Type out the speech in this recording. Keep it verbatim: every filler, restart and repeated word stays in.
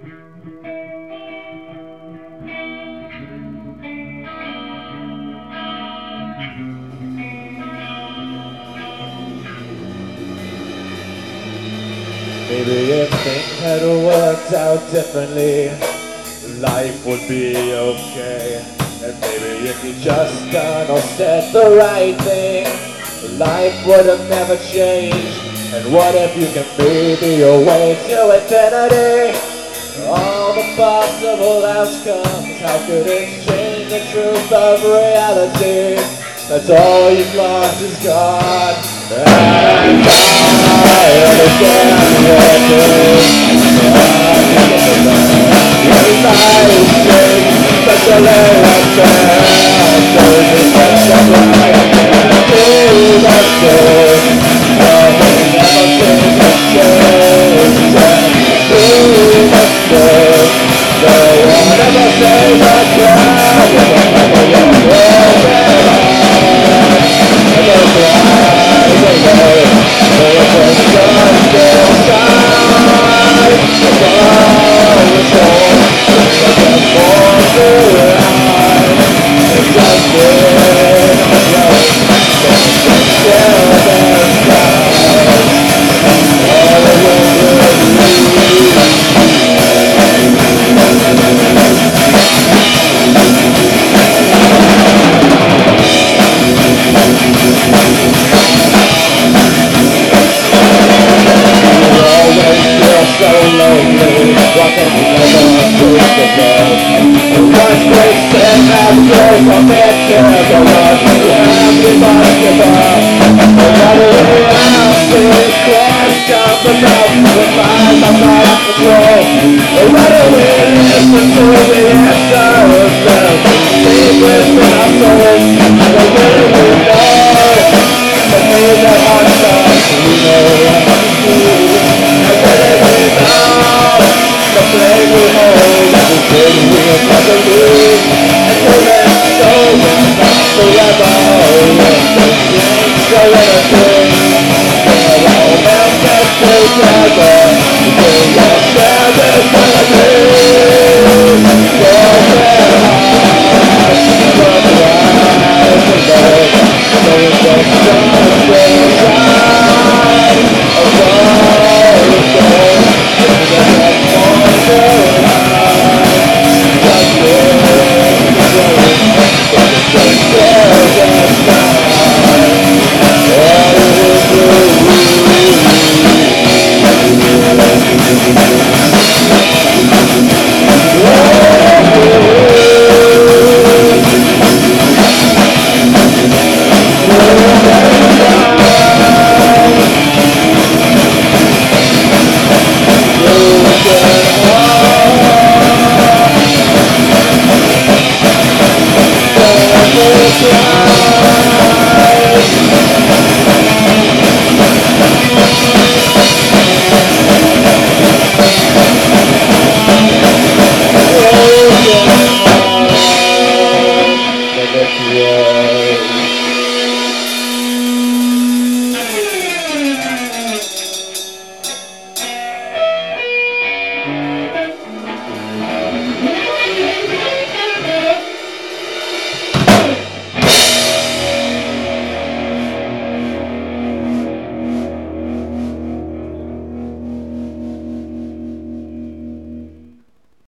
Maybe if things had worked out differently, life would be okay. And maybe if you just done or said the right thing, life would have never changed. And what if you can baby your way to infinity? All the possible outcomes, how could it change the truth of reality? That's all you've lost is God. And I understand what it is. When life takes such a left turn, there's a sense of life and feel the same. Nothing ever feels the same. Feel the same. No one ever says I tried. Never your broken heart. Never cries alone. No reflection still shines. The ball is torn. But the force around. It's just in the road. Still the sky. All the world so lonely, walking together through the world. One place that has your connection, the one you have to find your bar. Another way out is question the mouth with mind I'm not in control. Another way listen to the answers that deep within our souls. The way we know, the way that our stars we know what to do. The flame we hold, everything we have never lose. And so let's go, it's not forever. Let's change the anything. We're all meant together. We're all shared eternity. Broken hearts, but rise alone. So it's just sun will shine. Above the gold. Thank you.